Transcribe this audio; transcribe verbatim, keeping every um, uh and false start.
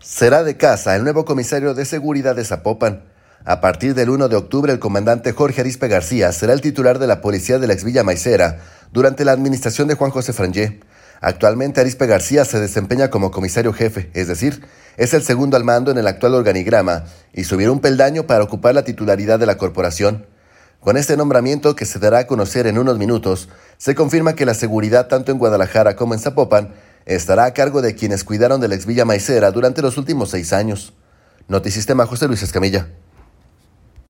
Será de casa el nuevo comisario de seguridad de Zapopan. A partir del primero de octubre, el comandante Jorge Arizpe García será el titular de la policía de la ex-Villa Maicera durante la administración de Juan José Frangé. Actualmente Arizpe García se desempeña como comisario jefe, es decir, es el segundo al mando en el actual organigrama y subirá un peldaño para ocupar la titularidad de la corporación. Con este nombramiento, que se dará a conocer en unos minutos, se confirma que la seguridad tanto en Guadalajara como en Zapopan estará a cargo de quienes cuidaron de la ex-Villa Maicera durante los últimos seis años. Notisistema, José Luis Escamilla.